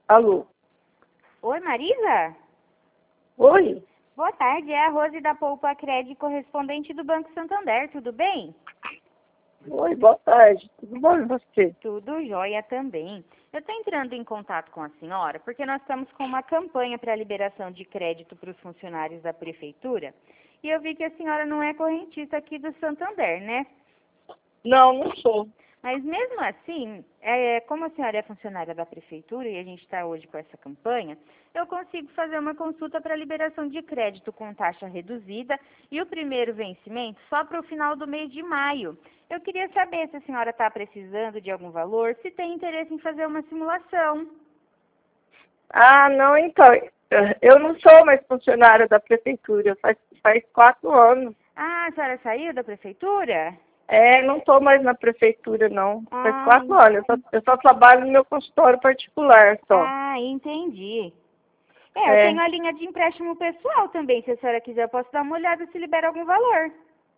Alô? Oi, Marisa? Oi? Boa tarde, é a Rose da Poupa Crédito, correspondente do Banco Santander, tudo bem? Oi, boa tarde. Tudo bom e você? Tudo jóia também. Eu estou entrando em contato com a senhora porque nós estamos com uma campanha para liberação de crédito para os funcionários da prefeitura e eu vi que a senhora não é correntista aqui do Santander, né? Não sou. Mas mesmo assim, como a senhora é funcionária da prefeitura e a gente está hoje com essa campanha, eu consigo fazer uma consulta para liberação de crédito com taxa reduzida e o primeiro vencimento só para o final do mês de maio. Eu queria saber se a senhora está precisando de algum valor, se tem interesse em fazer uma simulação. Ah, não, então. Eu não sou mais funcionária da prefeitura. Faz 4 anos. Ah, a senhora saiu da prefeitura? Não estou mais na prefeitura, não. Faz Ah, 4 anos. Eu só trabalho no meu consultório particular, só. entendi. Eu tenho a linha de empréstimo pessoal também. Se a senhora quiser, eu posso dar uma olhada se libera algum valor.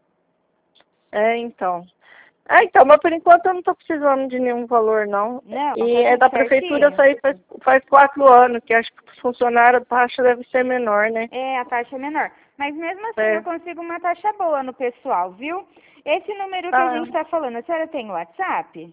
Então. Então, mas por enquanto eu não estou precisando de nenhum valor, não. Não, E tá é tudo da prefeitura, eu certinho? saí faz 4 anos, que acho que para os funcionários a taxa deve ser menor, né? A taxa é menor. Mas mesmo assim eu consigo uma taxa boa no pessoal, viu? Esse número que a gente está falando, a senhora tem o WhatsApp?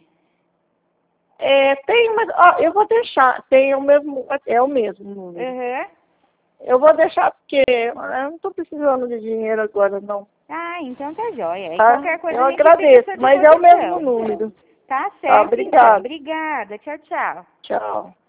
Tem, mas eu vou deixar. Tem o mesmo, é o mesmo número. Uhum. Eu vou deixar porque eu não estou precisando de dinheiro agora, não. Ah, então tá jóia. E Tá? qualquer coisa Eu a gente fica à agradeço, sua mas é o mesmo disposição. número. Tá Tá, certo, então. obrigado. Obrigada. Tchau, tchau. Tchau.